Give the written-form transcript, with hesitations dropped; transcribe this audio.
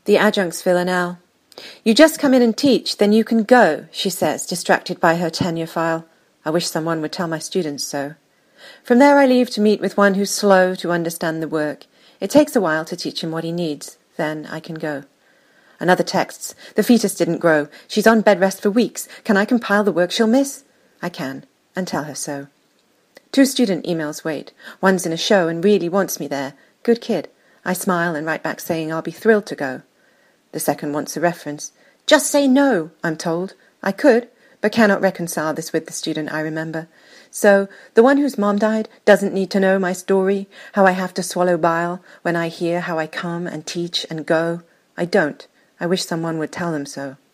The adjunct's villanelle. "You just come in and teach, then you can go," she says, distracted by her tenure file. I wish someone would tell my students so. From there I leave to meet with one who's slow to understand the work. It takes a while to teach him what he needs. Then I can go. Another texts, "The fetus didn't grow. She's on bed rest for weeks. Can I compile the work she'll miss?" I can, and tell her so. 2 student emails wait. One's in a show and really wants me there. Good kid. I smile and write back saying I'll be thrilled to go. The second wants a reference. "Just say no," I'm told. I could, but cannot reconcile this with the student I remember. So, the one whose mom died doesn't need to know my story, how I have to swallow bile when I hear how I come and teach and go. I don't. I wish someone would tell them so.